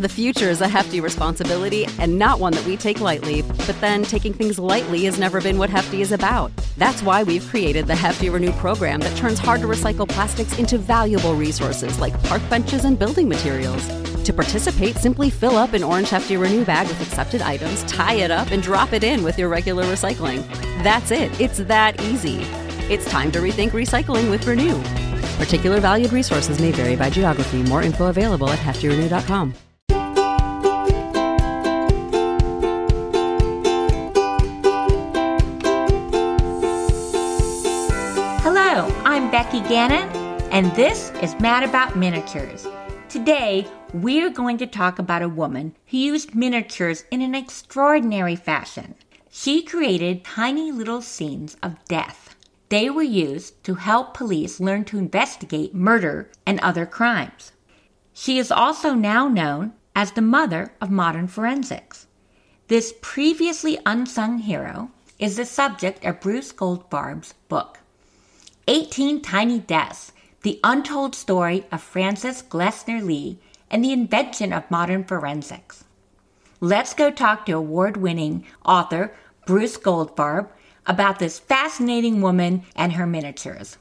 The future is a hefty responsibility and not one that we take lightly, but then taking things lightly has never been what Hefty is about. That's why we've created the Hefty Renew program that turns hard-to-recycle plastics into valuable resources like park benches and building materials. To participate, simply fill up an orange Hefty Renew bag with accepted items, tie it up, and drop it in with your regular recycling. That's it. It's that easy. It's time to rethink recycling with Renew. Particular valued resources may vary by geography. More info available at heftyrenew.com. Hello, I'm Becky Gannon, and this is Mad About Miniatures. Today, we're going to talk about a woman who used miniatures in an extraordinary fashion. She created tiny little scenes of death. They were used to help police learn to investigate murder and other crimes. She is also now known as the mother of modern forensics. This previously unsung hero is the subject of Bruce Goldfarb's book, 18 Tiny Deaths, The Untold Story of Frances Glessner Lee and the Invention of Modern Forensics. Let's go talk to award-winning author Bruce Goldfarb about this fascinating woman and her miniatures.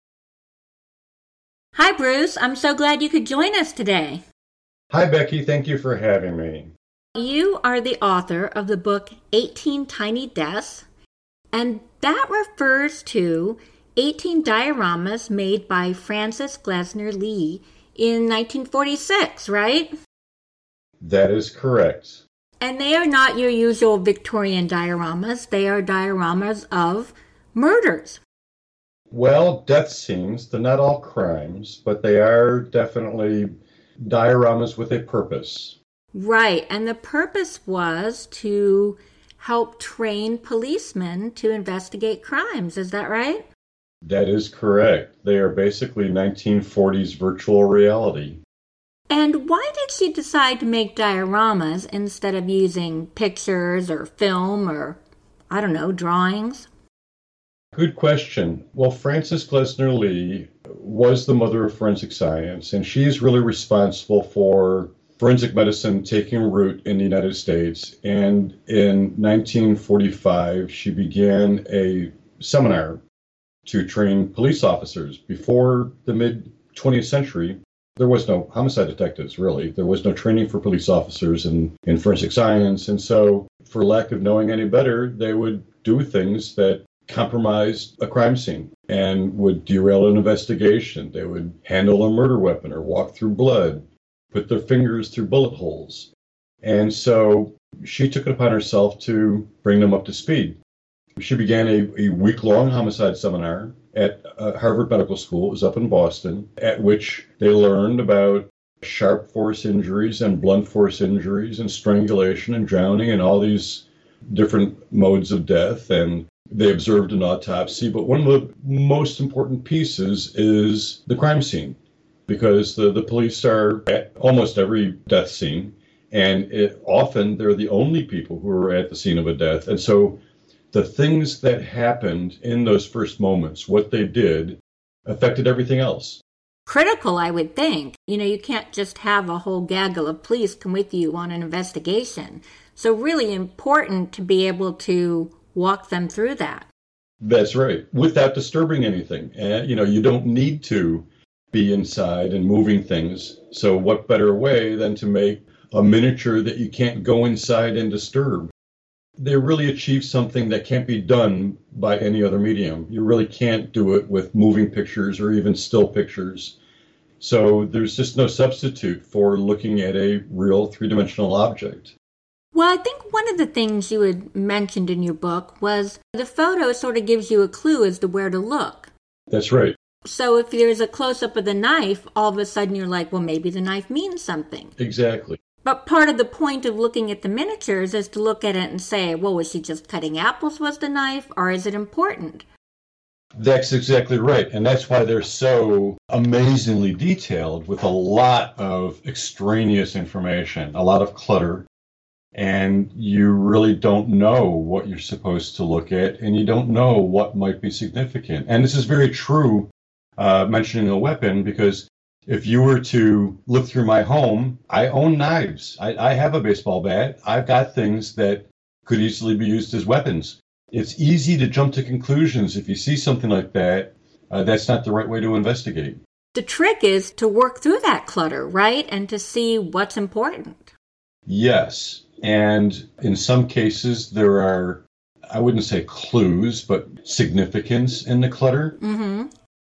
Hi, Bruce. I'm so glad you could join us today. Hi, Becky. Thank you for having me. You are the author of the book 18 Tiny Deaths, and that refers to 18 dioramas made by Frances Glessner Lee in 1946, right? That is correct. And they are not your usual Victorian dioramas. They are dioramas of murders. Well, death scenes, they're not all crimes, but they are definitely dioramas with a purpose. Right, and the purpose was to help train policemen to investigate crimes. Is that right? That is correct. They are basically 1940s virtual reality. And why did she decide to make dioramas instead of using pictures or film or, I don't know, drawings? Good question. Well, Frances Glessner Lee was the mother of forensic science, and she's really responsible for forensic medicine taking root in the United States. And in 1945, she began a seminar to train police officers. Before the mid-20th century, there was no homicide detectives, really. There was no training for police officers in forensic science. And so, for lack of knowing any better, they would do things that compromised a crime scene and would derail an investigation. They would handle a murder weapon or walk through blood, put their fingers through bullet holes. And so she took it upon herself to bring them up to speed. She began a week-long homicide seminar at Harvard Medical School. It was up in Boston, at which they learned about sharp force injuries and blunt force injuries and strangulation and drowning and all these different modes of death. And they observed an autopsy. But one of the most important pieces is the crime scene, because the police are at almost every death scene, and often they're the only people who are at the scene of a death. And so the things that happened in those first moments, what they did, affected everything else. Critical, I would think. You can't just have a whole gaggle of police come with you on an investigation. So really important to be able to walk them through that. That's right, without disturbing anything. And, you don't need to be inside and moving things. So what better way than to make a miniature that you can't go inside and disturb? They really achieve something that can't be done by any other medium. You really can't do it with moving pictures or even still pictures. So there's just no substitute for looking at a real three-dimensional object. Well, I think one of the things you had mentioned in your book was the photo sort of gives you a clue as to where to look. That's right. So if there's a close-up of the knife, all of a sudden you're like, well, maybe the knife means something. Exactly. But part of the point of looking at the miniatures is to look at it and say, well, was she just cutting apples with the knife, or is it important? That's exactly right. And that's why they're so amazingly detailed with a lot of extraneous information, a lot of clutter. And you really don't know what you're supposed to look at, and you don't know what might be significant. And this is very true, mentioning a weapon, because If you were to look through my home, I own knives. I have a baseball bat. I've got things that could easily be used as weapons. It's easy to jump to conclusions if you see something like that. That's not the right way to investigate. The trick is to work through that clutter, right? And to see what's important. Yes. And in some cases, there are, I wouldn't say clues, but significance in the clutter. Mm-hmm.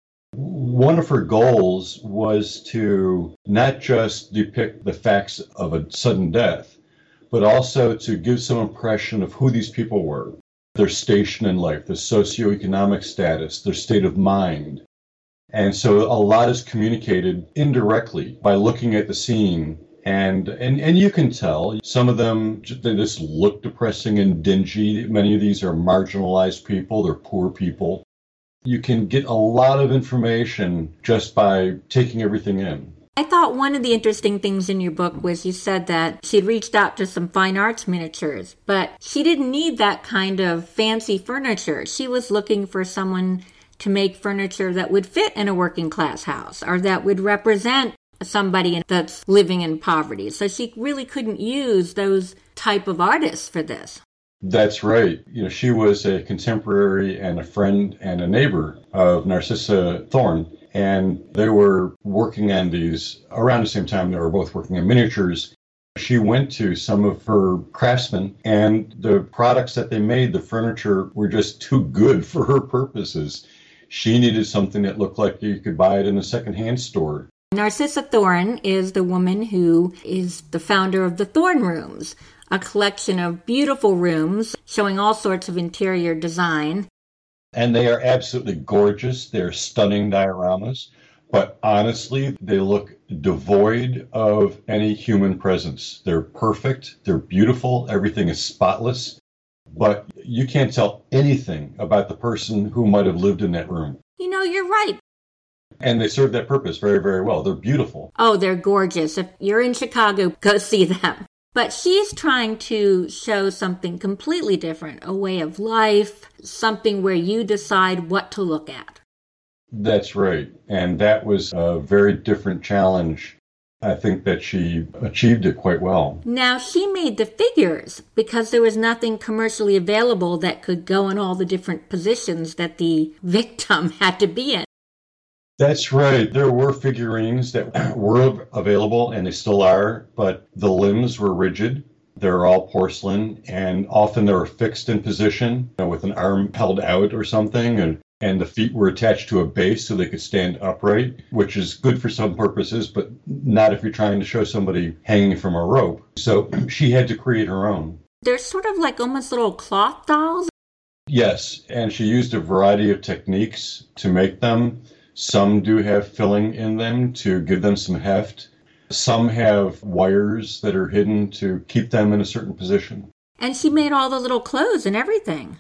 One of her goals was to not just depict the facts of a sudden death, but also to give some impression of who these people were, their station in life, their socioeconomic status, their state of mind. And so a lot is communicated indirectly by looking at the scene. And you can tell some of them, they just look depressing and dingy. Many of these are marginalized people. They're poor people. You can get a lot of information just by taking everything in. I thought one of the interesting things in your book was you said that she'd reached out to some fine arts miniatures, but she didn't need that kind of fancy furniture. She was looking for someone to make furniture that would fit in a working class house or that would represent somebody that's living in poverty. So she really couldn't use those type of artists for this. That's right. She was a contemporary and a friend and a neighbor of Narcissa Thorne, and they were working on these around the same time. They were both working on miniatures. She went to some of her craftsmen, and the products that they made, the furniture, were just too good for her purposes. She needed something that looked like you could buy it in a secondhand store. Narcissa Thorne is the woman who is the founder of the Thorne Rooms, a collection of beautiful rooms showing all sorts of interior design. And they are absolutely gorgeous. They're stunning dioramas. But honestly, they look devoid of any human presence. They're perfect. They're beautiful. Everything is spotless. But you can't tell anything about the person who might have lived in that room. You're right. And they serve that purpose very, very well. They're beautiful. Oh, they're gorgeous. If you're in Chicago, go see them. But she's trying to show something completely different, a way of life, something where you decide what to look at. That's right. And that was a very different challenge. I think that she achieved it quite well. Now, she made the figures because there was nothing commercially available that could go in all the different positions that the victim had to be in. That's right. There were figurines that were available, and they still are, but the limbs were rigid. They're all porcelain, and often they were fixed in position, with an arm held out or something, and the feet were attached to a base so they could stand upright, which is good for some purposes, but not if you're trying to show somebody hanging from a rope. So she had to create her own. They're sort of like almost little cloth dolls. Yes, and she used a variety of techniques to make them. Some do have filling in them to give them some heft. Some have wires that are hidden to keep them in a certain position. And she made all the little clothes and everything.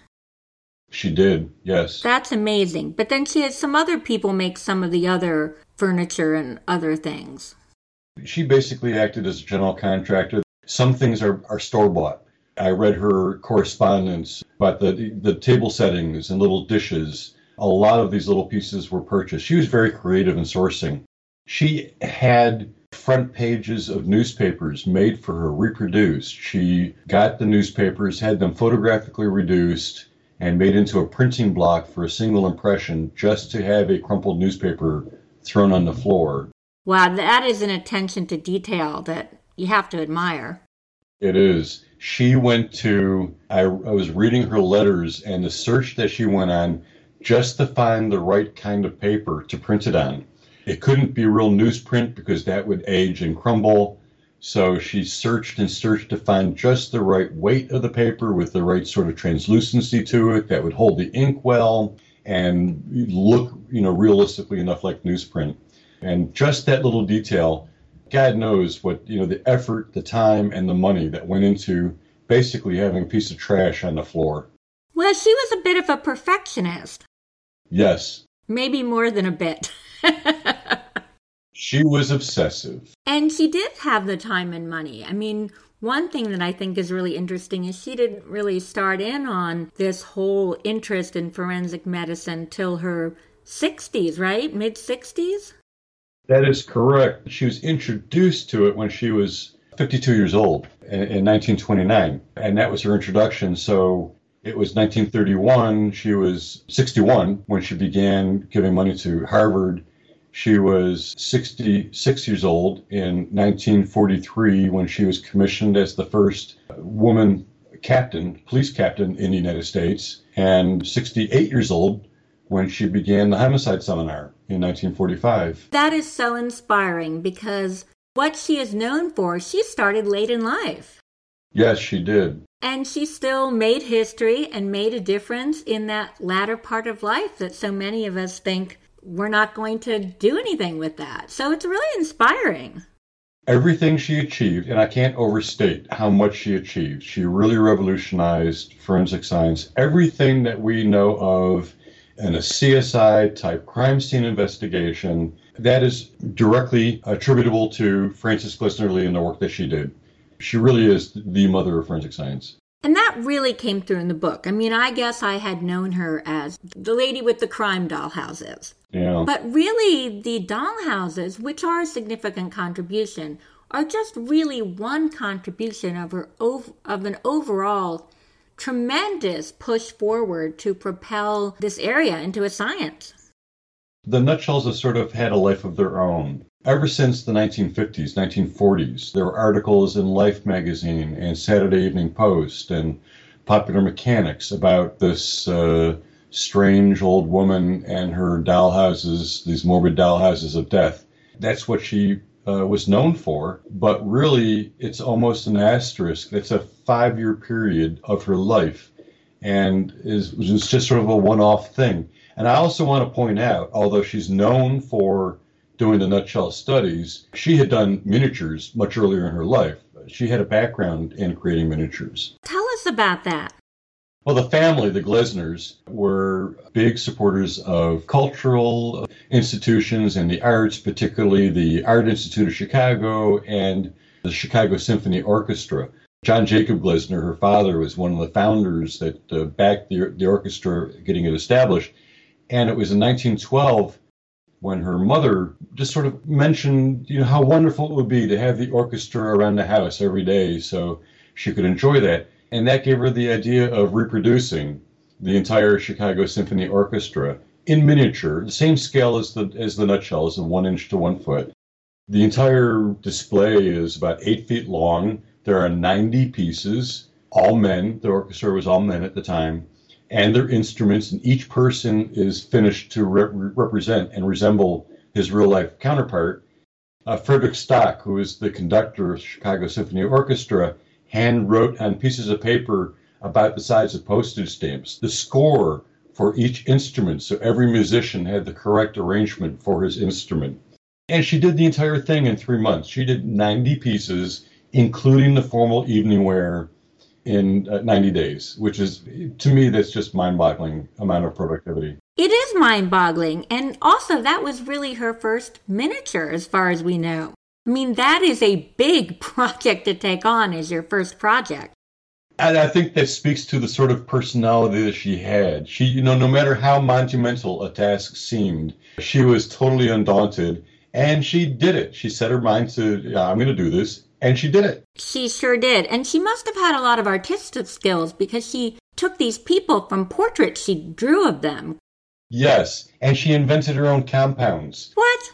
She did, yes. That's amazing. But then she had some other people make some of the other furniture and other things. She basically acted as a general contractor. Some things are store-bought. I read her correspondence about the table settings and little dishes. A lot of these little pieces were purchased. She was very creative in sourcing. She had front pages of newspapers made for her, reproduced. She got the newspapers, had them photographically reduced, and made into a printing block for a single impression just to have a crumpled newspaper thrown on the floor. Wow, that is an attention to detail that you have to admire. It is. She went to, I was reading her letters, and the search that she went on just to find the right kind of paper to print it on. It couldn't be real newsprint because that would age and crumble. So she searched and searched to find just the right weight of the paper with the right sort of translucency to it that would hold the ink well and look, realistically enough like newsprint. And just that little detail, God knows what, the effort, the time, and the money that went into basically having a piece of trash on the floor. Well, she was a bit of a perfectionist. Yes. Maybe more than a bit. She was obsessive. And she did have the time and money. I mean, one thing that I think is really interesting is she didn't really start in on this whole interest in forensic medicine till her 60s, right? Mid-60s? That is correct. She was introduced to it when she was 52 years old in 1929, and that was her introduction. So it was 1931. She was 61 when she began giving money to Harvard. She was 66 years old in 1943 when she was commissioned as the first woman captain, police captain in the United States, and 68 years old when she began the homicide seminar in 1945. That is so inspiring because what she is known for, she started late in life. Yes, she did. And she still made history and made a difference in that latter part of life that so many of us think we're not going to do anything with that. So it's really inspiring. Everything she achieved, and I can't overstate how much she achieved. She really revolutionized forensic science. Everything that we know of in a CSI type crime scene investigation, that is directly attributable to Frances Glessner Lee and the work that she did. She really is the mother of forensic science. And that really came through in the book. I mean, I guess I had known her as the lady with the crime doll houses. Yeah. But really, the doll houses, which are a significant contribution, are just really one contribution of an overall tremendous push forward to propel this area into a science. The nutshells have sort of had a life of their own. Ever since the 1950s, 1940s, there were articles in Life magazine and Saturday Evening Post and Popular Mechanics about this strange old woman and her doll houses, these morbid doll houses of death. That's what she was known for, but really it's almost an asterisk. It's a 5-year period of her life and was just sort of a one-off thing. And I also want to point out, although she's known for doing the nutshell studies, she had done miniatures much earlier in her life. She had a background in creating miniatures. Tell us about that. Well, the family, the Glessners, were big supporters of cultural institutions and the arts, particularly the Art Institute of Chicago and the Chicago Symphony Orchestra. John Jacob Glessner, her father, was one of the founders that backed the orchestra getting it established. And it was in 1912 when her mother just sort of mentioned, how wonderful it would be to have the orchestra around the house every day so she could enjoy that. And that gave her the idea of reproducing the entire Chicago Symphony Orchestra in miniature, the same scale as the nutshells, of 1 inch to 1 foot. The entire display is about 8 feet long. There are 90 pieces, all men. The orchestra was all men at the time. And their instruments, and each person is finished to represent and resemble his real-life counterpart. Frederick Stock, who is the conductor of the Chicago Symphony Orchestra, hand wrote on pieces of paper about the size of postage stamps the score for each instrument, so every musician had the correct arrangement for his instrument. And she did the entire thing in 3 months. She did 90 pieces, including the formal evening wear, in 90 days, which is, to me, that's just mind-boggling amount of productivity. It is mind-boggling. And also, that was really her first miniature, as far as we know. I mean, that is a big project to take on as your first project. And I think that speaks to the sort of personality that she had. She, no matter how monumental a task seemed, she was totally undaunted, and she did it. She set her mind to, I'm going to do this. And she did it. She sure did. And she must have had a lot of artistic skills because she took these people from portraits she drew of them. Yes. And she invented her own compounds. What?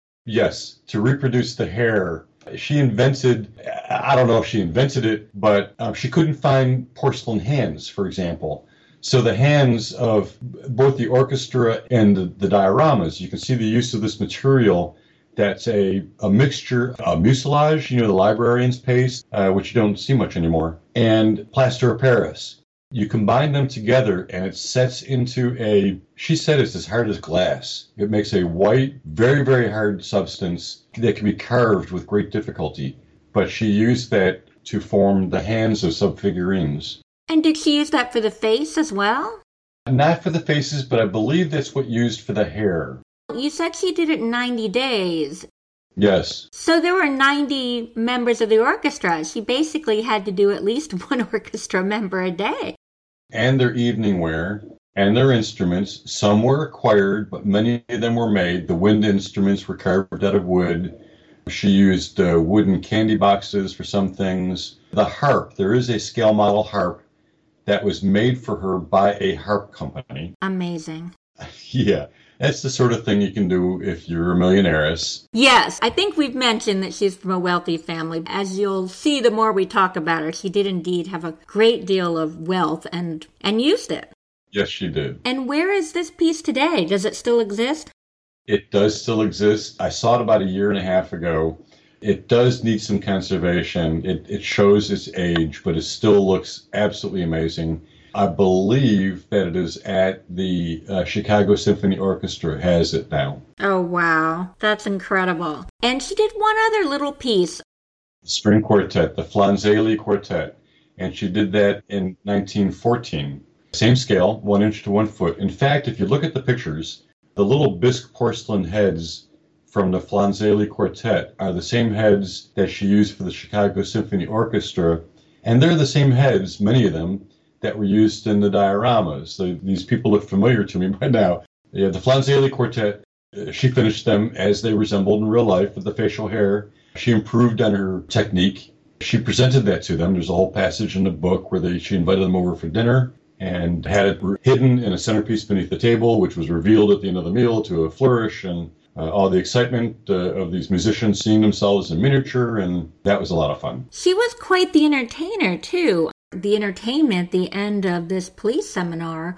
Yes. To reproduce the hair. She invented, I don't know if she invented it, but she couldn't find porcelain hands, for example. So the hands of both the orchestra and the dioramas, you can see the use of this material. That's a mixture of mucilage, the librarian's paste, which you don't see much anymore, and plaster of Paris. You combine them together and it sets into she said it's as hard as glass. It makes a white, very, very hard substance that can be carved with great difficulty. But she used that to form the hands of sub-figurines. And did she use that for the face as well? Not for the faces, but I believe that's what used for the hair. You said she did it in 90 days. Yes. So there were 90 members of the orchestra. She basically had to do at least one orchestra member a day. And their evening wear. and their instruments. Some were acquired, but many of them were made. The wind instruments were carved out of wood. She used wooden candy boxes for some things. The harp, there is a scale model harp that was made for her by a harp company. Amazing. Yeah, that's the sort of thing you can do if you're a millionaires. Yes, I think we've mentioned that she's from a wealthy family. As you'll see the more we talk about her, she did indeed have a great deal of wealth and used it. Yes, she did. And where is this piece today? Does it still exist? It does still exist. I saw it about a year and a half ago. It does need some conservation. It shows its age, but it still looks absolutely amazing. I believe that it is at the Chicago Symphony Orchestra has it now. Oh, wow. That's incredible. And she did one other little piece. String quartet, the Flanzeli Quartet. And she did that in 1914. Same scale, 1 inch to 1 foot. In fact, if you look at the pictures, the little bisque porcelain heads from the Flanzeli Quartet are the same heads that she used for the Chicago Symphony Orchestra. And they're the same heads, many of them, that were used in the dioramas. These people look familiar to me by now. Yeah, the Flanzeli Quartet, she finished them as they resembled in real life with the facial hair. She improved on her technique. She presented that to them. There's a whole passage in the book where she invited them over for dinner and had it hidden in a centerpiece beneath the table, which was revealed at the end of the meal to a flourish, and all the excitement of these musicians seeing themselves in miniature, and that was a lot of fun. She was quite the entertainer, too. The entertainment, the end of this police seminar,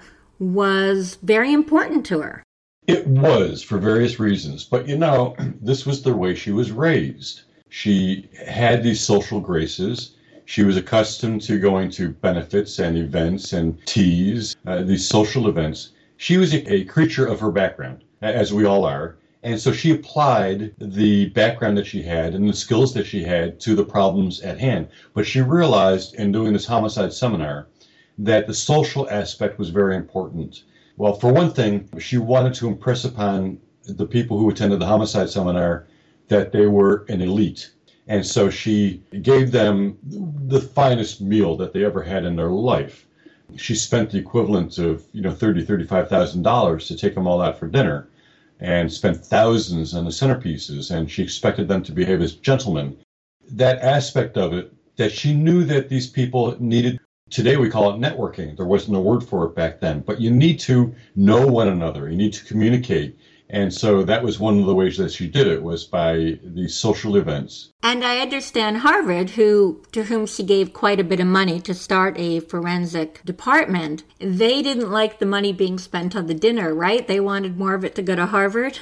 was very important to her. It was, for various reasons. But, this was the way she was raised. She had these social graces. She was accustomed to going to benefits and events and teas, these social events. She was a creature of her background, as we all are. And so she applied the background that she had and the skills that she had to the problems at hand. But she realized in doing this homicide seminar that the social aspect was very important. Well, for one thing, she wanted to impress upon the people who attended the homicide seminar that they were an elite. And so she gave them the finest meal that they ever had in their life. She spent the equivalent of, $30,000, $35,000 to take them all out for dinner, and spent thousands on the centerpieces, and she expected them to behave as gentlemen. That aspect of it, that she knew that these people needed, today we call it networking. There wasn't a word for it back then, but you need to know one another. You need to communicate. And so that was one of the ways that she did it, was by these social events. And I understand Harvard, to whom she gave quite a bit of money to start a forensic department, they didn't like the money being spent on the dinner, right? They wanted more of it to go to Harvard?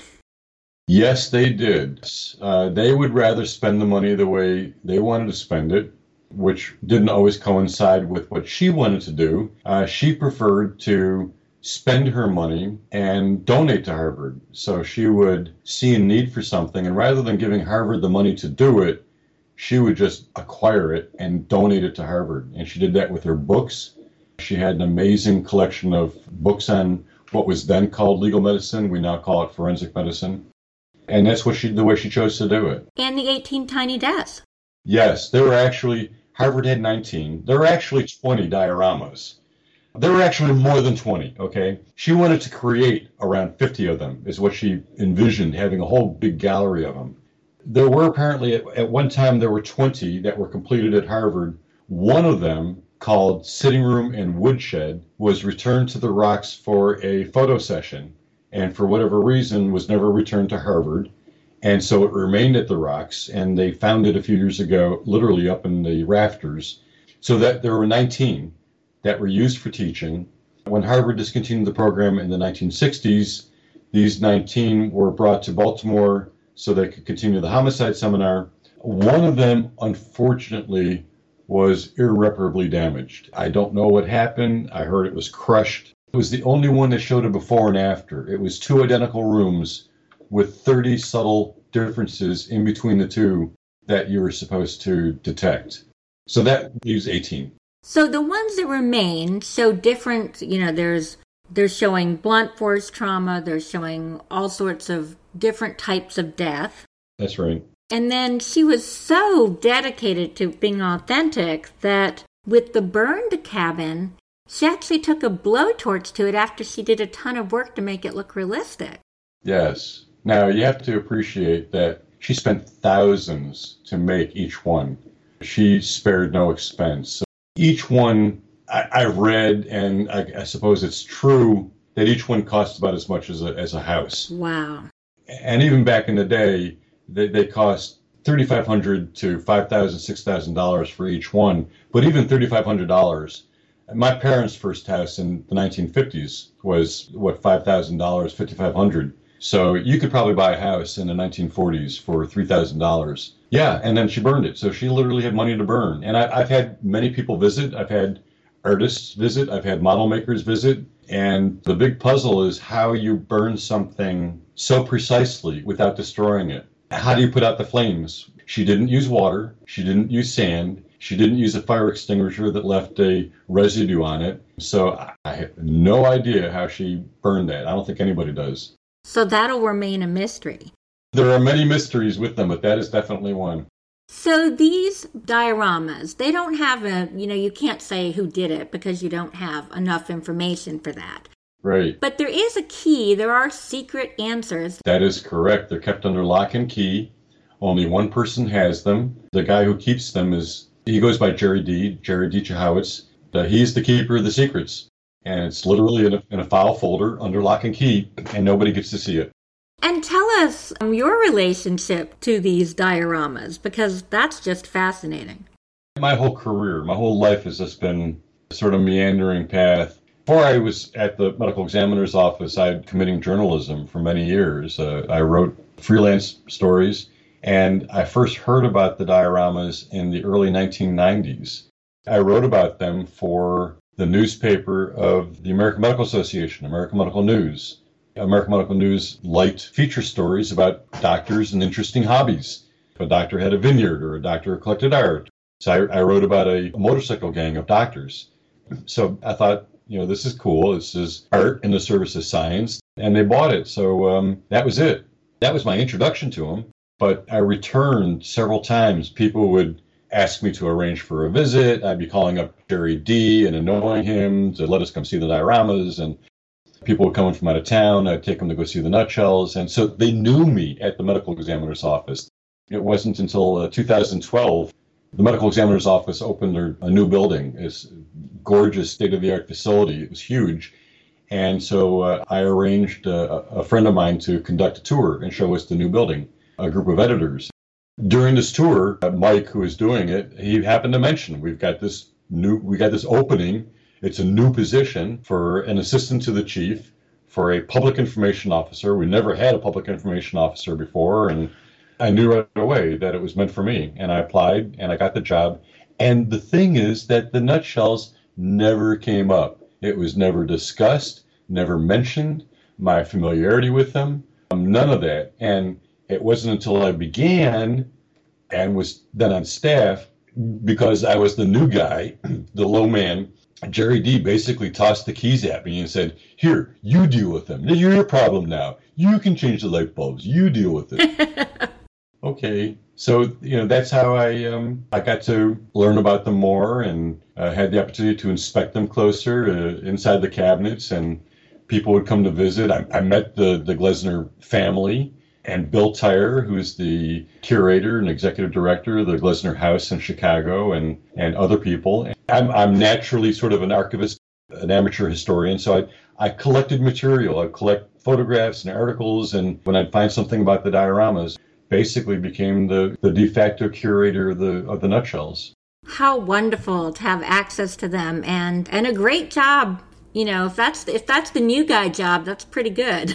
Yes, they did. They would rather spend the money the way they wanted to spend it, which didn't always coincide with what she wanted to do. She preferred to spend her money and donate to Harvard. So she would see a need for something, and rather than giving Harvard the money to do it, she would just acquire it and donate it to Harvard. And she did that with her books. She had an amazing collection of books on what was then called legal medicine. We now call it forensic medicine. And that's the way she chose to do it. And the 18 tiny deaths. Yes, Harvard had 19. There were actually 20 dioramas. There were actually more than 20, okay? She wanted to create around 50 of them, is what she envisioned, having a whole big gallery of them. There were apparently, at one time, there were 20 that were completed at Harvard. One of them, called Sitting Room and Woodshed, was returned to the Rocks for a photo session, and for whatever reason was never returned to Harvard. And so it remained at the Rocks, and they found it a few years ago, literally up in the rafters, so that there were 19 that were used for teaching. When Harvard discontinued the program in the 1960s, these 19 were brought to Baltimore so they could continue the homicide seminar. One of them, unfortunately, was irreparably damaged. I don't know what happened. I heard it was crushed. It was the only one that showed a before and after. It was 2 identical rooms with 30 subtle differences in between the two that you were supposed to detect. So that leaves 18. So the ones that remain show different, they're showing blunt force trauma, they're showing all sorts of different types of death. That's right. And then she was so dedicated to being authentic that with the burned cabin, She actually took a blowtorch to it after she did a ton of work to make it look realistic. Yes. Now, you have to appreciate that she spent thousands to make each one. She spared no expense. So each one, I've read, and I suppose it's true, that each one costs about as much as a house. Wow. And even back in the day, they cost $3,500 to $5,000, $6,000 for each one. But even $3,500, my parents' first house in the 1950s was, $5,000, $5,500. So you could probably buy a house in the 1940s for $3,000. Yeah, and then she burned it. So she literally had money to burn. And I've had many people visit. I've had artists visit. I've had model makers visit. And the big puzzle is how you burn something so precisely without destroying it. How do you put out the flames? She didn't use water. She didn't use sand. She didn't use a fire extinguisher that left a residue on it. So I have no idea how she burned that. I don't think anybody does. So that'll remain a mystery. There are many mysteries with them, but that is definitely one. So these dioramas, they don't have you can't say who did it because you don't have enough information for that. Right. But there is a key. There are secret answers. That is correct. They're kept under lock and key. Only one person has them. The guy who keeps them he goes by Jerry D. Chahowitz. He's the keeper of the secrets. And it's literally in a file folder under lock and key, and nobody gets to see it. And tell us your relationship to these dioramas, because that's just fascinating. My whole career, my whole life has just been a sort of meandering path. Before I was at the medical examiner's office, I had committing journalism for many years. I wrote freelance stories, and I first heard about the dioramas in the early 1990s. I wrote about them for the newspaper of the American Medical Association, American Medical News. American Medical News liked feature stories about doctors and interesting hobbies. If a doctor had a vineyard or a doctor collected art. So I wrote about a motorcycle gang of doctors. So I thought, this is cool. This is art in the service of science. And they bought it. So that was it. That was my introduction to them. But I returned several times. People would ask me to arrange for a visit. I'd be calling up Jerry D. and annoying him to let us come see the dioramas. And people would come in from out of town. I'd take them to go see the nutshells. And so they knew me at the medical examiner's office. It wasn't until 2012, the medical examiner's office opened a new building. It's a gorgeous state-of-the-art facility. It was huge. And so I arranged a friend of mine to conduct a tour and show us the new building, a group of editors. During this tour, Mike, who was doing it, he happened to mention, we got this opening. It's a new position for an assistant to the chief, for a public information officer. We never had a public information officer before, and I knew right away that it was meant for me. And I applied, and I got the job. And the thing is that the nutshells never came up. It was never discussed, never mentioned, my familiarity with them, none of that. And it wasn't until I began and was then on staff, because I was the new guy, the low man, Jerry D. basically tossed the keys at me and said, "Here, you deal with them. You're your problem now. You can change the light bulbs. You deal with it." Okay. So, that's how I got to learn about them more and had the opportunity to inspect them closer inside the cabinets, and people would come to visit. I met the Glesner family and Bill Tyre, who's the curator and executive director of the Glesner House in Chicago, and other people. I'm naturally sort of an archivist, an amateur historian, so I collected material. I collect photographs and articles, and when I'd find something about the dioramas, basically became the de facto curator of the nutshells. How wonderful to have access to them, and a great job. If that's the new guy job, that's pretty good.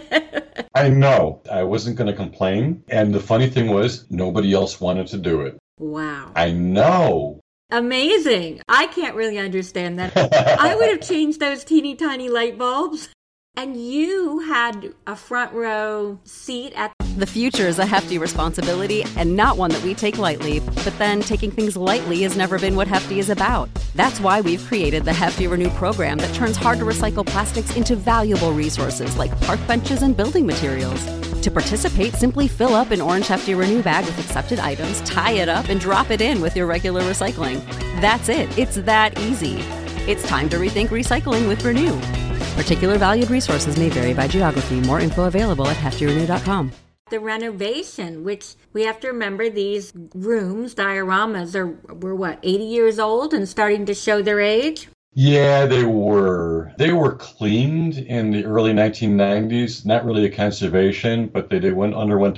I know. I wasn't going to complain. And the funny thing was, nobody else wanted to do it. Wow. I know. Amazing. I can't really understand that. I would have changed those teeny tiny light bulbs. And you had a front row seat at... The future is a hefty responsibility and not one that we take lightly. But then taking things lightly has never been what Hefty is about. That's why we've created the Hefty Renew program that turns hard-to-recycle plastics into valuable resources like park benches and building materials. To participate, simply fill up an orange Hefty Renew bag with accepted items, tie it up, and drop it in with your regular recycling. That's it. It's that easy. It's time to rethink recycling with Renew. Particular valued resources may vary by geography. More info available at heftyrenew.com. The renovation, which we have to remember, these rooms, dioramas, were what, 80 years old and starting to show their age? Yeah, they were. They were cleaned in the early 1990s. Not really a conservation, but they underwent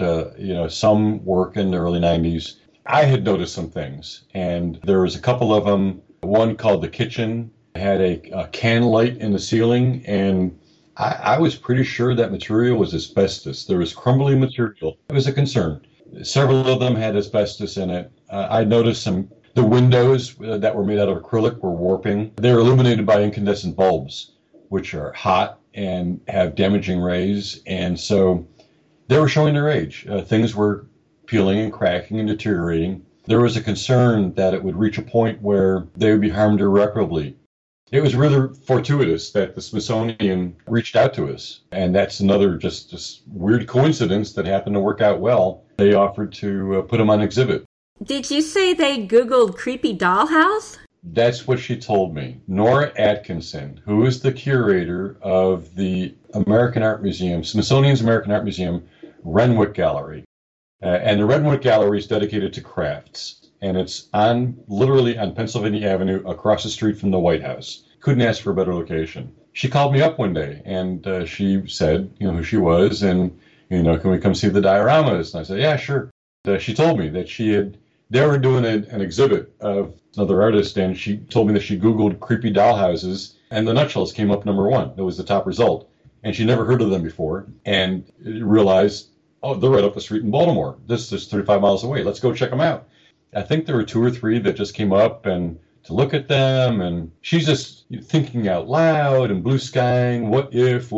some work in the early 90s. I had noticed some things, and there was a couple of them. One called the kitchen had a can light in the ceiling, and I was pretty sure that material was asbestos. There was crumbly material. It was a concern. Several of them had asbestos in it. I noticed the windows that were made out of acrylic were warping. They were illuminated by incandescent bulbs, which are hot and have damaging rays. And so they were showing their age. Things were peeling and cracking and deteriorating. There was a concern that it would reach a point where they would be harmed irreparably. It was really fortuitous that the Smithsonian reached out to us. And that's another just weird coincidence that happened to work out well. They offered to put them on exhibit. Did you say they Googled creepy dollhouse? That's what she told me. Nora Atkinson, who is the curator of the American Art Museum, Smithsonian's American Art Museum, Renwick Gallery. And the Renwick Gallery is dedicated to crafts. And it's literally on Pennsylvania Avenue across the street from the White House. Couldn't ask for a better location. She called me up one day and she said, who she was and, can we come see the dioramas? And I said, yeah, sure. She told me that they were doing an exhibit of another artist, and she told me that she Googled creepy dollhouses and the Nutshells came up number one. That was the top result. And she never heard of them before and realized, oh, they're right up the street in Baltimore. This is 35 miles away. Let's go check them out. I think there were two or three that just came up and to look at them, and she's just thinking out loud and blue skying. What if,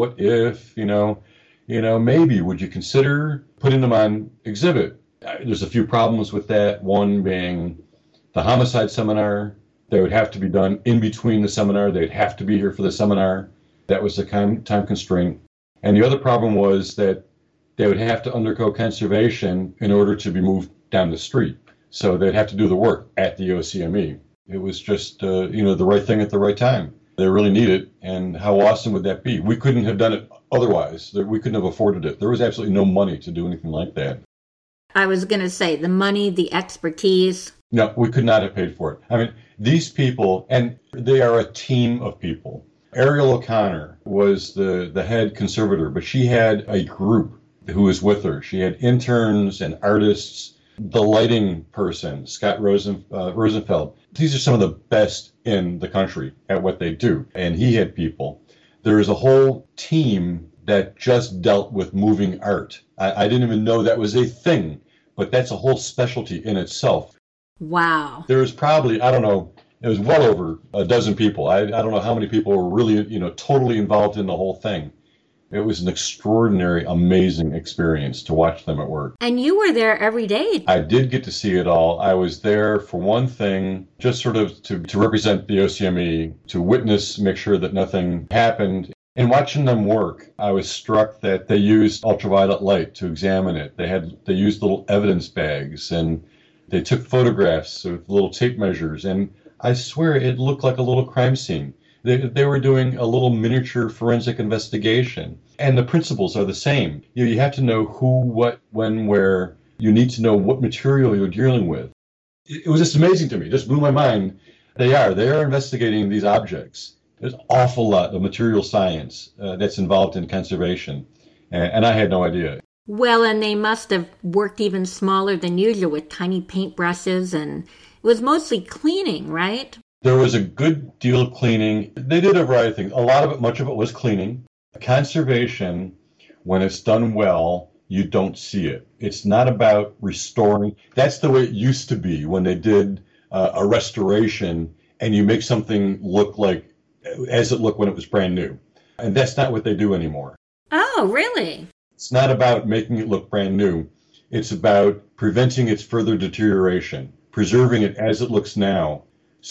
maybe would you consider putting them on exhibit? There's a few problems with that. One being the homicide seminar. They would have to be done in between the seminar. They'd have to be here for the seminar. That was the time constraint. And the other problem was that they would have to undergo conservation in order to be moved down the street. So they'd have to do the work at the OCME. It was just, the right thing at the right time. They really need it. And how awesome would that be? We couldn't have done it otherwise. We couldn't have afforded it. There was absolutely no money to do anything like that. I was going to say the money, the expertise. No, we could not have paid for it. I mean, these people, and they are a team of people. Ariel O'Connor was the head conservator, but she had a group who was with her. She had interns and artists. The lighting person, Scott Rosenfeld. These are some of the best in the country at what they do. And he had people. There is a whole team that just dealt with moving art. I didn't even know that was a thing, but that's a whole specialty in itself. Wow. There was probably, I don't know, it was well over a dozen people. I don't know how many people were really, totally involved in the whole thing. It was an extraordinary, amazing experience to watch them at work. And you were there every day. I did get to see it all. I was there for one thing, just sort of to represent the OCME, to witness, make sure that nothing happened. And watching them work, I was struck that they used ultraviolet light to examine it. They used little evidence bags, and they took photographs with little tape measures. And I swear it looked like a little crime scene. They were doing a little miniature forensic investigation. And the principles are the same. You have to know who, what, when, where. You need to know what material you're dealing with. It was just amazing to me. It just blew my mind. They are investigating these objects. There's an awful lot of material science that's involved in conservation. And I had no idea. Well, and they must have worked even smaller than usual with tiny paintbrushes. And it was mostly cleaning, right? There was a good deal of cleaning. They did a variety of things. Much of it was cleaning. Conservation, when it's done well, you don't see it. It's not about restoring. That's the way it used to be when they did a restoration and you make something look like as it looked when it was brand new. And that's not what they do anymore. Oh, really? It's not about making it look brand new. It's about preventing its further deterioration, preserving it as it looks now.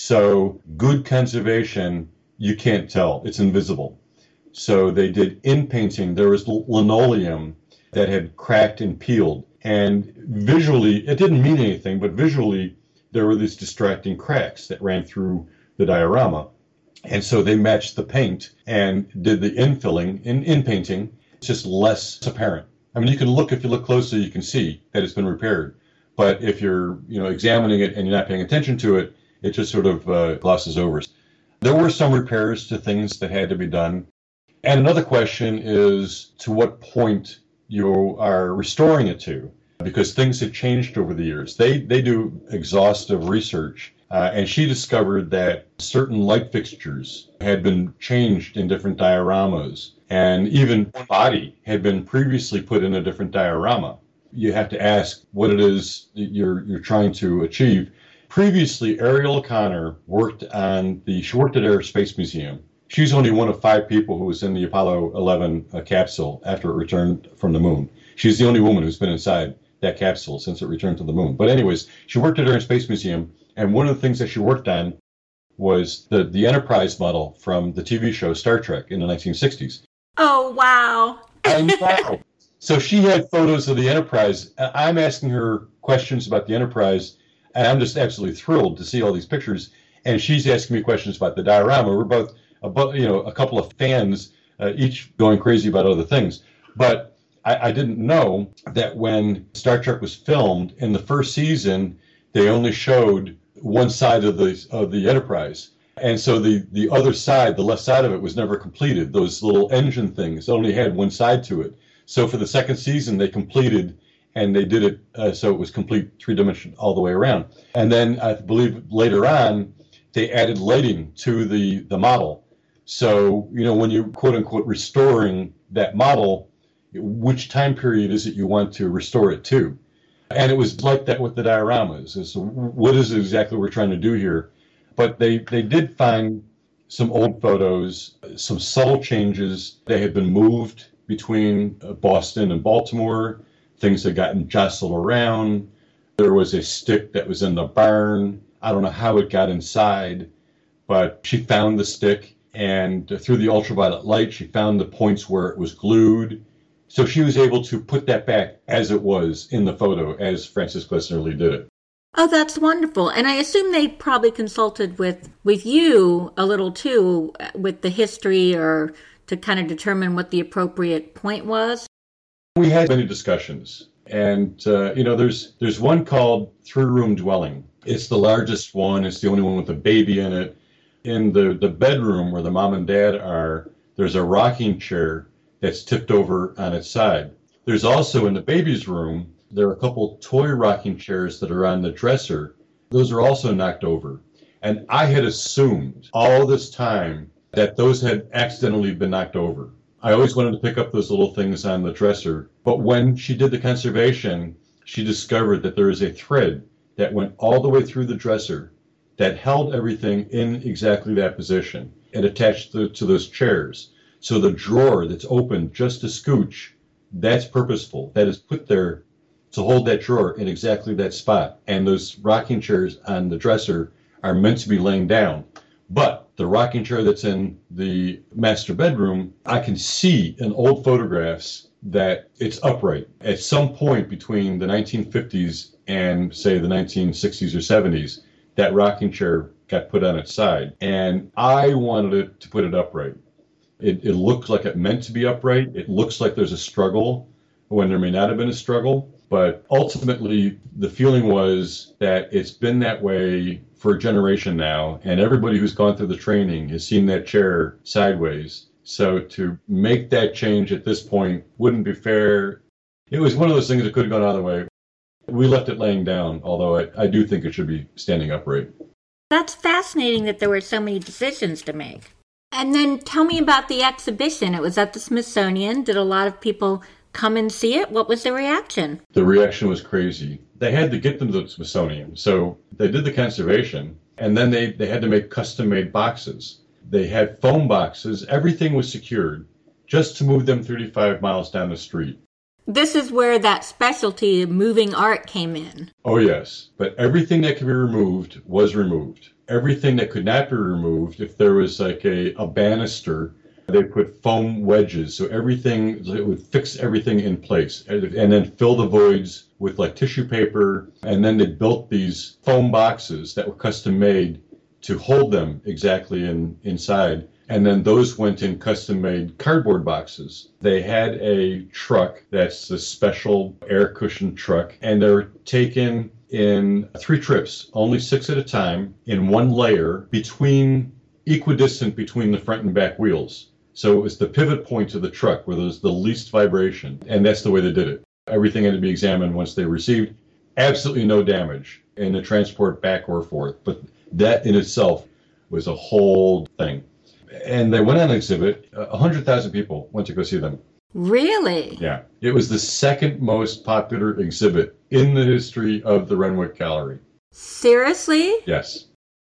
So good conservation, you can't tell. It's invisible. So they did in-painting. There was linoleum that had cracked and peeled. And visually, it didn't mean anything, but visually, there were these distracting cracks that ran through the diorama. And so they matched the paint and did the infilling in painting. It's just less apparent. I mean, if you look closely, you can see that it's been repaired. But if you're, examining it and you're not paying attention to it, it just sort of glosses over. There were some repairs to things that had to be done. And another question is to what point you are restoring it to, because things have changed over the years. They do exhaustive research. And she discovered that certain light fixtures had been changed in different dioramas, and even one body had been previously put in a different diorama. You have to ask what it is that you're trying to achieve. Previously, Ariel O'Connor worked at Air Space Museum. She's only one of 5 people who was in the Apollo 11 capsule after it returned from the moon. She's the only woman who's been inside that capsule since it returned to the moon. But anyways, she worked at Air Space Museum. And one of the things that she worked on was the Enterprise model from the TV show Star Trek in the 1960s. Oh, wow. I know. So she had photos of the Enterprise. I'm asking her questions about the Enterprise, and I'm just absolutely thrilled to see all these pictures. And she's asking me questions about the diorama. We're both, a couple of fans, each going crazy about other things. But I didn't know that when Star Trek was filmed in the first season, they only showed one side of the Enterprise. And so the other side, the left side of it, was never completed. Those little engine things only had one side to it. So for the second season, they completed, and they did it so it was complete 3-dimension all the way around. And then I believe later on, they added lighting to the model. So, when you're quote unquote restoring that model, which time period is it you want to restore it to? And it was like that with the dioramas. So what is it exactly we're trying to do here? But they did find some old photos, some subtle changes. They had been moved between Boston and Baltimore. Things had gotten jostled around. There was a stick that was in the barn. I don't know how it got inside, but she found the stick, and through the ultraviolet light, she found the points where it was glued. So she was able to put that back as it was in the photo, as Frances Glessner Lee did it. Oh, that's wonderful. And I assume they probably consulted with you a little too, with the history, or to kind of determine what the appropriate point was. We had many discussions. And, there's one called 3-room dwelling. It's the largest one. It's the only one with a baby in it. In the bedroom where the mom and dad are, there's a rocking chair that's tipped over on its side. There's also in the baby's room, there are a couple toy rocking chairs that are on the dresser. Those are also knocked over. And I had assumed all this time that those had accidentally been knocked over. I always wanted to pick up those little things on the dresser. But when she did the conservation, she discovered that there is a thread that went all the way through the dresser that held everything in exactly that position and attached to those chairs. So the drawer that's open just a scooch, that's purposeful. That is put there to hold that drawer in exactly that spot. And those rocking chairs on the dresser are meant to be laying down. But the rocking chair that's in the master bedroom, I can see in old photographs that it's upright. At some point between the 1950s and, say, the 1960s or 70s, that rocking chair got put on its side. And I wanted it to put it upright. It looked like it meant to be upright. It looks like there's a struggle when there may not have been a struggle. But ultimately, the feeling was that it's been that way for a generation now, and everybody who's gone through the training has seen that chair sideways. So to make that change at this point wouldn't be fair. It was one of those things that could have gone either way. We left it laying down, although I do think it should be standing upright. That's fascinating that there were so many decisions to make. And then tell me about the exhibition. It was at the Smithsonian. Did a lot of people come and see it? What was the reaction? The reaction was crazy. They had to get them to the Smithsonian. So they did the conservation, and then they had to make custom-made boxes. They had foam boxes. Everything was secured just to move them 35 miles down the street. This is where that specialty of moving art came in. Oh, yes. But everything that could be removed was removed. Everything that could not be removed, if there was like a banister, they put foam wedges. So everything, it would fix everything in place and then fill the voids with like tissue paper. And then they built these foam boxes that were custom made to hold them exactly inside. And then those went in custom-made cardboard boxes. They had a truck that's a special air cushion truck, and they're taken in 3 trips, only 6 at a time, in one layer, equidistant between the front and back wheels. So it was the pivot point of the truck where there's the least vibration, and that's the way they did it. Everything had to be examined once they received. Absolutely no damage in the transport back or forth, but that in itself was a whole thing. And they went on exhibit. 100,000 people went to go see them. Really? Yeah. It was the second most popular exhibit in the history of the Renwick Gallery. Seriously? Yes.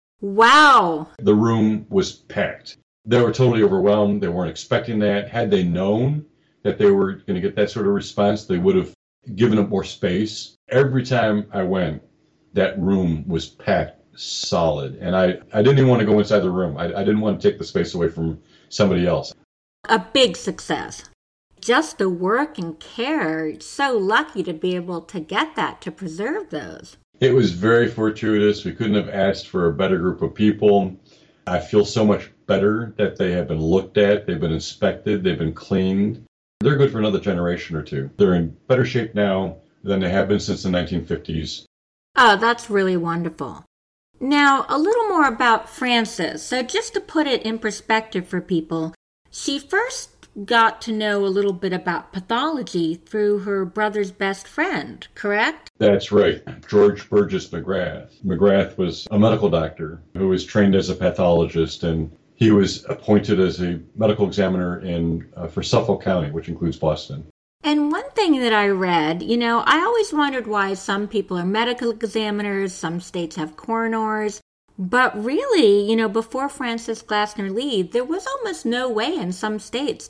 Wow. The room was packed. They were totally overwhelmed. They weren't expecting that. Had they known that they were going to get that sort of response, they would have given it more space. Every time I went, that room was packed solid. And I didn't even want to go inside the room. I didn't want to take the space away from somebody else. A big success. Just the work and care. So lucky to be able to get that, to preserve those. It was very fortuitous. We couldn't have asked for a better group of people. I feel so much better that they have been looked at, they've been inspected, they've been cleaned. They're good for another generation or two. They're in better shape now than they have been since the 1950s. Oh, that's really wonderful. Now, a little more about Frances. So just to put it in perspective for people, she first got to know a little bit about pathology through her brother's best friend, correct? That's right, George Burgess McGrath. McGrath was a medical doctor who was trained as a pathologist, and he was appointed as a medical examiner for Suffolk County, which includes Boston. And one thing that I read, I always wondered why some people are medical examiners, some states have coroners, but really, before Frances Glessner Lee, there was almost no way in some states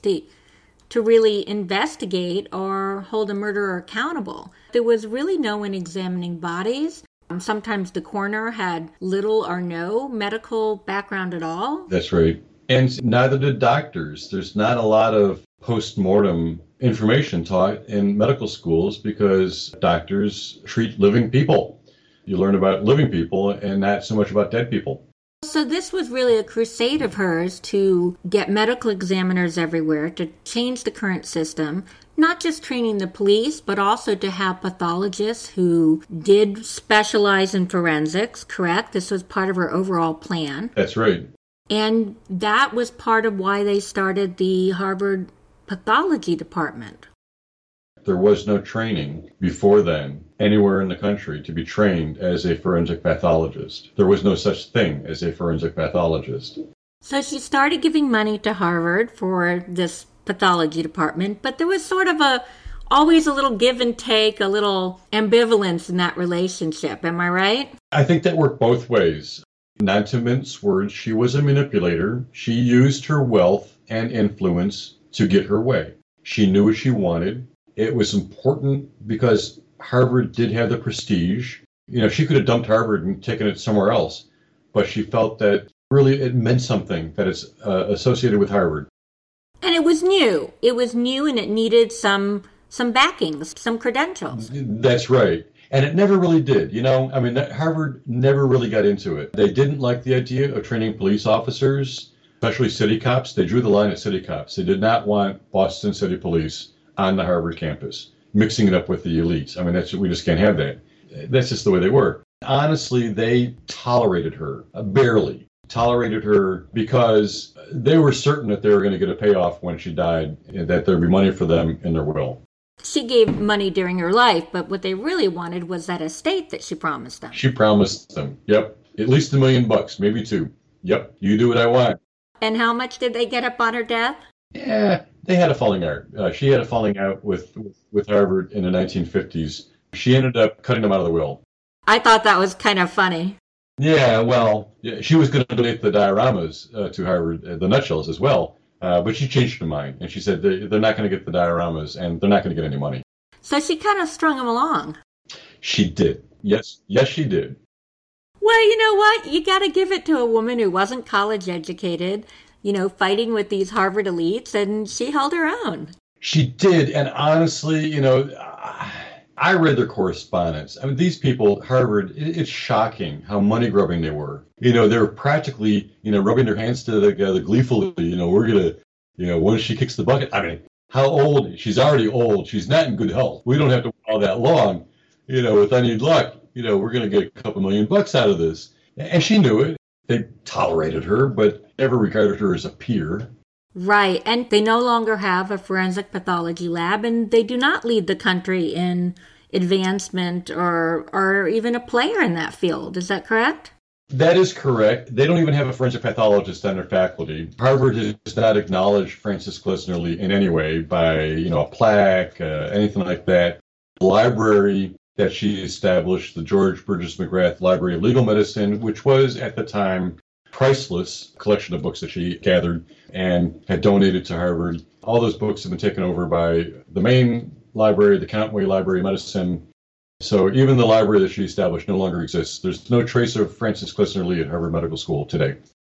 to really investigate or hold a murderer accountable. There was really no one examining bodies. Sometimes the coroner had little or no medical background at all. That's right. And neither did doctors. There's not a lot of post-mortem information taught in medical schools because doctors treat living people. You learn about living people and not so much about dead people. So this was really a crusade of hers to get medical examiners everywhere, to change the current system, not just training the police, but also to have pathologists who did specialize in forensics, correct? This was part of her overall plan. That's right. And that was part of why they started the Harvard Pathology Department. There was no training before then anywhere in the country to be trained as a forensic pathologist. There was no such thing as a forensic pathologist. So she started giving money to Harvard for this pathology department, but there was sort of always a little give and take, a little ambivalence in that relationship. Am I right? I think that worked both ways. Not to mince words, she was a manipulator. She used her wealth and influence to get her way. She knew what she wanted. It was important because Harvard did have the prestige. She could have dumped Harvard and taken it somewhere else, but she felt that really it meant something that it's associated with Harvard. And it was new. It was new and it needed some backings, some credentials. That's right. And it never really did. Harvard never really got into it. They didn't like the idea of training police officers, especially city cops. They drew the line at city cops. They did not want Boston City Police on the Harvard campus, mixing it up with the elites. We just can't have that. That's just the way they were. Honestly, they tolerated her, barely tolerated her, because they were certain that they were going to get a payoff when she died, and that there'd be money for them in their will. She gave money during her life, but what they really wanted was that estate that she promised them. She promised them, yep, at least $1 million, maybe $2 million. Yep, you do what I want. And how much did they get up on her death? Yeah, they had a falling out. She had a falling out with Harvard in the 1950s. She ended up cutting them out of the will. I thought that was kind of funny. Yeah, well, she was going to donate the dioramas to Harvard, the nutshells as well, but she changed her mind, and she said they're not going to get the dioramas, and they're not going to get any money. So she kind of strung them along. She did. Yes, she did. Well, you know what? You got to give it to a woman who wasn't college educated, fighting with these Harvard elites, and she held her own. She did, and honestly, I read their correspondence. I mean, these people, Harvard, it's shocking how money-grubbing they were. They were practically, rubbing their hands together gleefully. We're going to, once she kicks the bucket. I mean, how old? She's already old. She's not in good health. We don't have to wait all that long. With any luck, we're going to get a couple $1,000,000 out of this. And she knew it. They tolerated her, but never regarded her as a peer. Right, and they no longer have a forensic pathology lab, and they do not lead the country in advancement or even a player in that field. Is that correct? That is correct. They don't even have a forensic pathologist on their faculty. Harvard has not acknowledged Frances Glessner Lee in any way by, a plaque, anything like that. The library that she established, the George Burgess McGrath Library of Legal Medicine, which was at the time priceless collection of books that she gathered and had donated to Harvard. All those books have been taken over by the main library, the Countway Library of Medicine. So even the library that she established no longer exists. There's no trace of Frances Glessner Lee at Harvard Medical School today.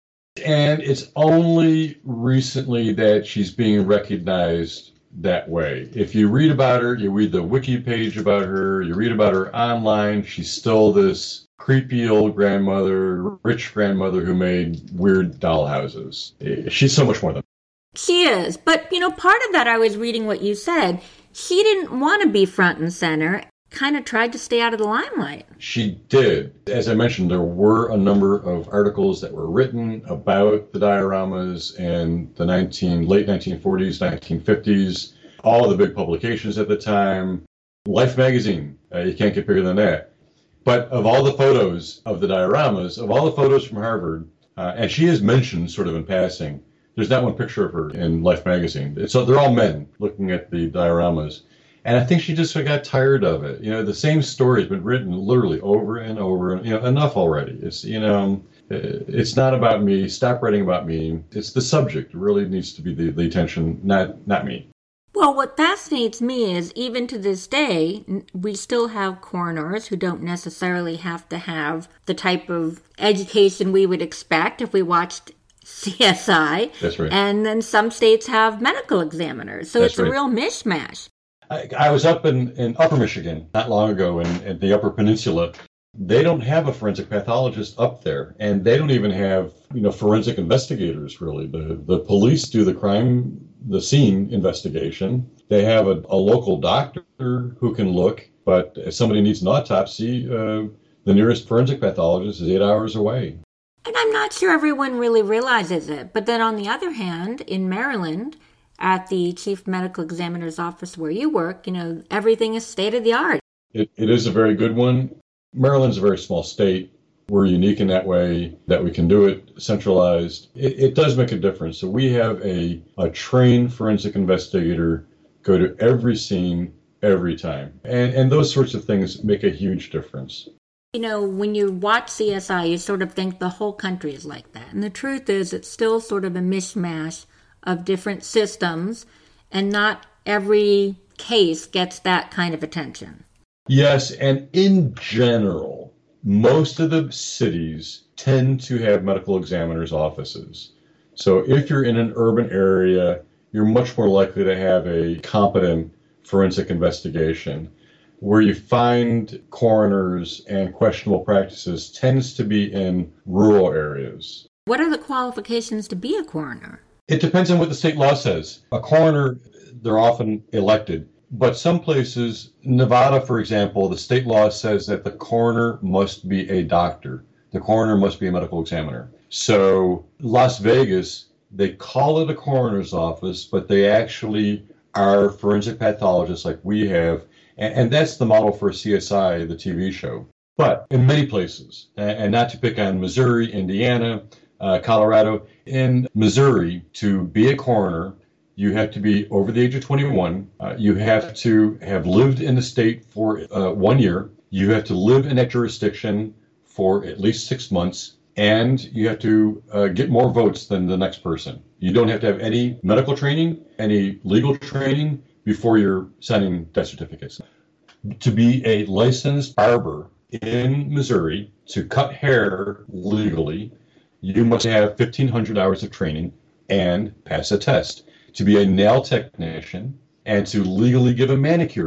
And it's only recently that she's being recognized that way. If you read about her, you read the wiki page about her, you read about her online, she's still this creepy old grandmother, rich grandmother who made weird dollhouses. She's so much more than that. She is. But, part of that, I was reading what you said. She didn't want to be front and center, kind of tried to stay out of the limelight. She did. As I mentioned, there were a number of articles that were written about the dioramas in the late 1940s, 1950s, all of the big publications at the time. Life magazine, you can't get bigger than that. But of all the photos of the dioramas, of all the photos from Harvard, and she is mentioned sort of in passing, there's not one picture of her in Life magazine. So they're all men looking at the dioramas. And I think she just got tired of it. The same story has been written literally over and over. Enough already. It's not about me. Stop writing about me. It's the subject. It really needs to be the attention, not me. Well, what fascinates me is even to this day, we still have coroners who don't necessarily have to have the type of education we would expect if we watched CSI. That's right. And then some states have medical examiners. So That's it's right. a real mishmash. I was up in Upper Michigan not long ago in the Upper Peninsula. They don't have a forensic pathologist up there, and they don't even have forensic investigators really. The police do the scene investigation. They have a local doctor who can look, but if somebody needs an autopsy, the nearest forensic pathologist is 8 hours away. And I'm not sure everyone really realizes it. But then on the other hand, in Maryland, at the chief medical examiner's office where you work, everything is state of the art. It is a very good one. Maryland's a very small state. We're unique in that way that we can do it centralized. It does make a difference. So we have a trained forensic investigator go to every scene every time. And those sorts of things make a huge difference. When you watch CSI, you sort of think the whole country is like that. And the truth is it's still sort of a mishmash of different systems, and not every case gets that kind of attention. Yes, and in general, most of the cities tend to have medical examiners' offices. So if you're in an urban area, you're much more likely to have a competent forensic investigation. Where you find coroners and questionable practices tends to be in rural areas. What are the qualifications to be a coroner? It depends on what the state law says. A coroner, they're often elected. But some places, Nevada, for example, the state law says that the coroner must be a doctor. The coroner must be a medical examiner. So Las Vegas, they call it a coroner's office, but they actually are forensic pathologists like we have. And that's the model for CSI, the TV show. But in many places, and not to pick on Missouri, Indiana, Colorado, in Missouri, to be a coroner, you have to be over the age of 21. You have to have lived in the state for 1 year. You have to live in that jurisdiction for at least 6 months. And you have to get more votes than the next person. You don't have to have any medical training, any legal training before you're signing death certificates. To be a licensed barber in Missouri, to cut hair legally, you must have 1,500 hours of training and pass a test. To be a nail technician and to legally give a manicure,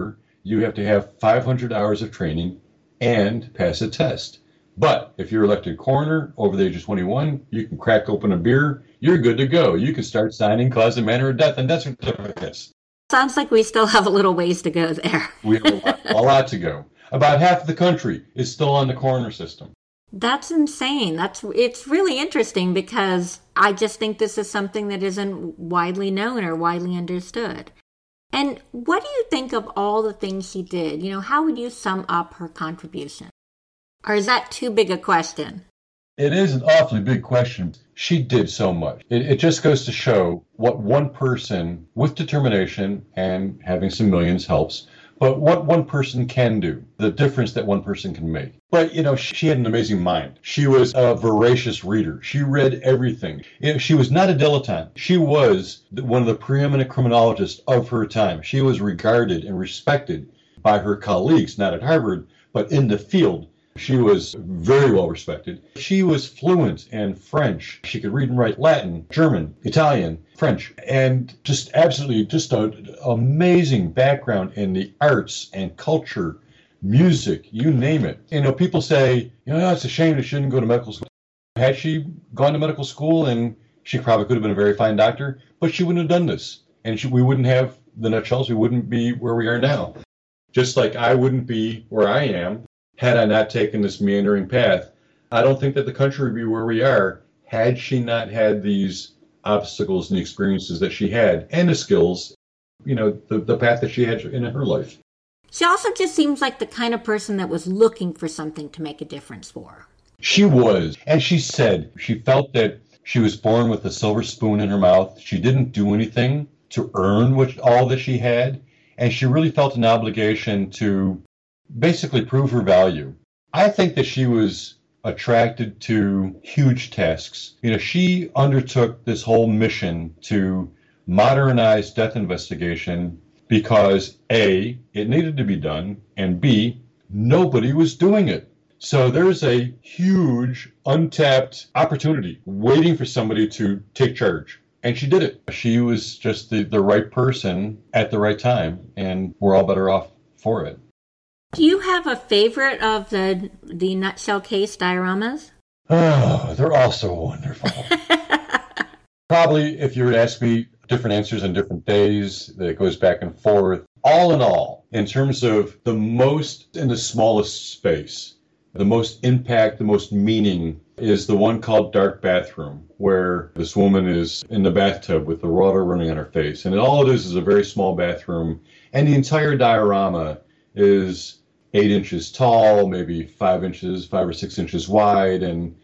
you have to have 500 hours of training and pass a test. But if you're elected coroner over the age of 21, you can crack open a beer, you're good to go. You can start signing cause and manner of death and death certificates. Sounds like we still have a little ways to go there. We have a lot to go. About half of the country is still on the coroner system. That's insane. It's really interesting because I just think this is something that isn't widely known or widely understood. And what do you think of all the things she did? How would you sum up her contribution? Or is that too big a question? It is an awfully big question. She did so much. It just goes to show what one person with determination and having some millions helps, but what one person can do, the difference that one person can make. But, she had an amazing mind. She was a voracious reader. She read everything. She was not a dilettante. She was one of the preeminent criminologists of her time. She was regarded and respected by her colleagues, not at Harvard, but in the field. She was very well respected. She was fluent in French. She could read and write Latin, German, Italian, French, and just an amazing background in the arts and culture, music, you name it. People say, it's a shame that she didn't go to medical school. Had she gone to medical school, and she probably could have been a very fine doctor, but she wouldn't have done this. And we wouldn't have the nutshells. We wouldn't be where we are now. Just like I wouldn't be where I am had I not taken this meandering path. I don't think that the country would be where we are had she not had these obstacles and the experiences that she had and the skills, the path that she had in her life. She also just seems like the kind of person that was looking for something to make a difference for. She was. And she said she felt that she was born with a silver spoon in her mouth. She didn't do anything to earn all that she had. And she really felt an obligation to basically prove her value. I think that she was attracted to huge tasks. She undertook this whole mission to modernize death investigation because A, it needed to be done, and B, nobody was doing it. So there's a huge untapped opportunity waiting for somebody to take charge. And she did it. She was just the right person at the right time, and we're all better off for it. Do you have a favorite of the nutshell case dioramas? Oh, they're all so wonderful. Probably, if you were to ask me different answers on different days, that goes back and forth. All in all, in terms of the most in the smallest space, the most impact, the most meaning, is the one called Dark Bathroom, where this woman is in the bathtub with the water running on her face. And all it is a very small bathroom. And the entire diorama is 8 inches tall, maybe 5 or 6 inches wide, and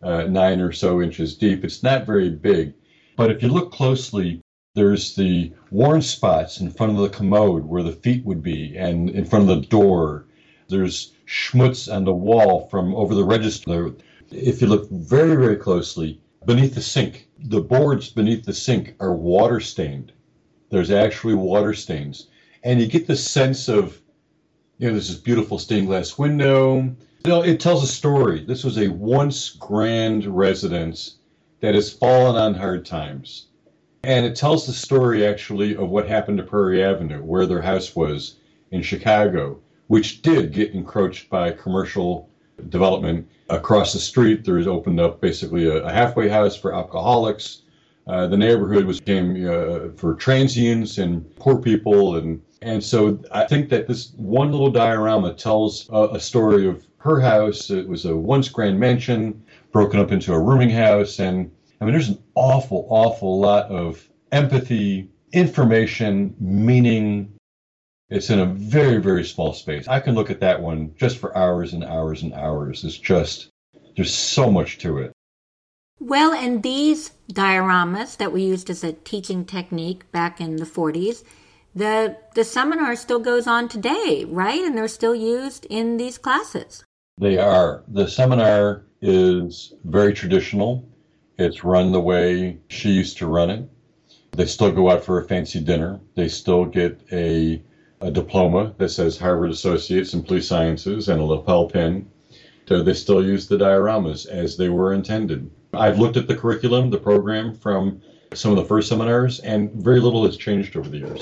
9 or so inches deep. It's not very big. But if you look closely, there's the worn spots in front of the commode where the feet would be, and in front of the door. There's schmutz on the wall from over the register. If you look very, very closely, beneath the sink, the boards beneath the sink are water stained. There's actually water stains. And you get the sense of, there's this beautiful stained glass window. It tells a story. This was a once grand residence that has fallen on hard times. And it tells the story, actually, of what happened to Prairie Avenue, where their house was in Chicago, which did get encroached by commercial development. Across the street, there was opened up basically a halfway house for alcoholics. The neighborhood became for transients and poor people. And so I think that this one little diorama tells a story of her house. It was a once grand mansion, broken up into a rooming house. And there's an awful, awful lot of empathy, information, meaning. It's in a very, very small space. I can look at that one just for hours and hours and hours. There's so much to it. Well, and these dioramas that we used as a teaching technique back in the 40s, the seminar still goes on today, right? And they're still used in these classes. They are. The seminar is very traditional. It's run the way she used to run it. They still go out for a fancy dinner. They still get a diploma that says Harvard Associates in Police Sciences and a lapel pin. So they still use the dioramas as they were intended. I've looked at the curriculum, the program from some of the first seminars, and very little has changed over the years.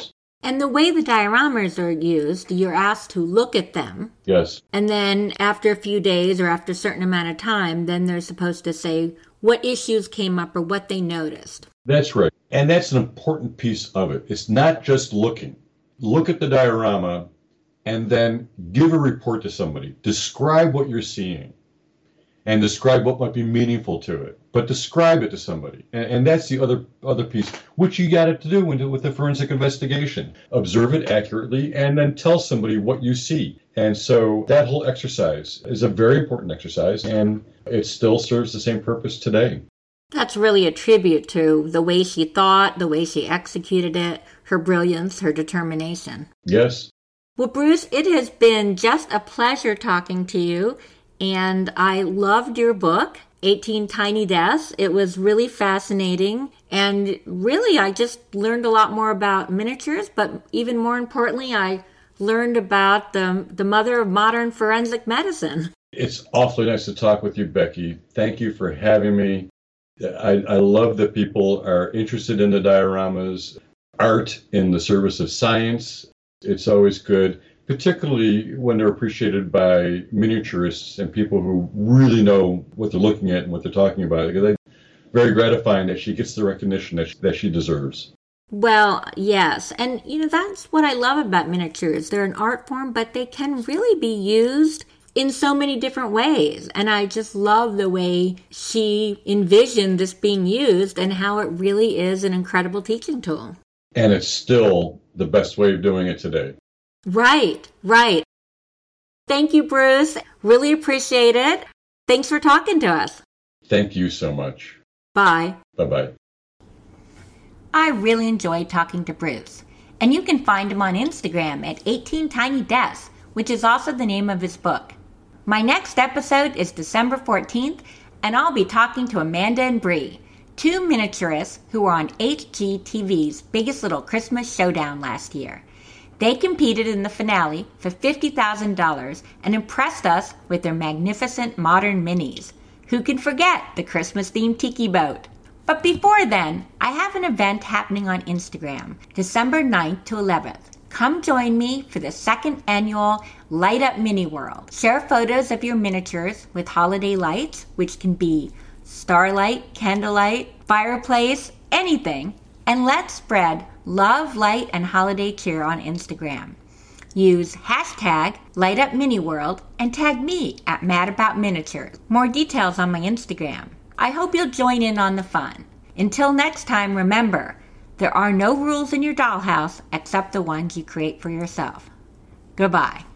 And the way the dioramas are used, you're asked to look at them. Yes. And then after a few days or after a certain amount of time, then they're supposed to say what issues came up or what they noticed. That's right. And that's an important piece of it. It's not just looking. Look at the diorama and then give a report to somebody. Describe what you're seeing and describe what might be meaningful to it. But describe it to somebody. And that's the other piece, which you got to do with the forensic investigation. Observe it accurately and then tell somebody what you see. And so that whole exercise is a very important exercise, and it still serves the same purpose today. That's really a tribute to the way she thought, the way she executed it, her brilliance, her determination. Yes. Well, Bruce, it has been just a pleasure talking to you, and I loved your book, 18 Tiny Deaths. It was really fascinating, and really I just learned a lot more about miniatures, but even more importantly, I learned about the mother of modern forensic medicine. It's awfully nice to talk with you, Becky. Thank you for having me. I love that people are interested in the dioramas, art in the service of science. It's always good, particularly when they're appreciated by miniaturists and people who really know what they're looking at and what they're talking about. It's very gratifying that she gets the recognition that she deserves. Well, yes. And, that's what I love about miniatures. They're an art form, but they can really be used in so many different ways. And I just love the way she envisioned this being used and how it really is an incredible teaching tool. And it's still the best way of doing it today. Right. Thank you, Bruce. Really appreciate it. Thanks for talking to us. Thank you so much. Bye. Bye-bye. I really enjoyed talking to Bruce. And you can find him on Instagram at 18 Tiny Deaths, which is also the name of his book. My next episode is December 14th, and I'll be talking to Amanda and Bree, two miniaturists who were on HGTV's Biggest Little Christmas Showdown last year. They competed in the finale for $50,000 and impressed us with their magnificent modern minis. Who can forget the Christmas-themed tiki boat? But before then, I have an event happening on Instagram, December 9th to 11th. Come join me for the second annual Light Up Mini World. Share photos of your miniatures with holiday lights, which can be starlight, candlelight, fireplace, anything. And let's spread love, light, and holiday cheer on Instagram. Use hashtag LightUpMiniWorld and tag me at MadAboutMiniatures. More details on my Instagram. I hope you'll join in on the fun. Until next time, remember, there are no rules in your dollhouse except the ones you create for yourself. Goodbye.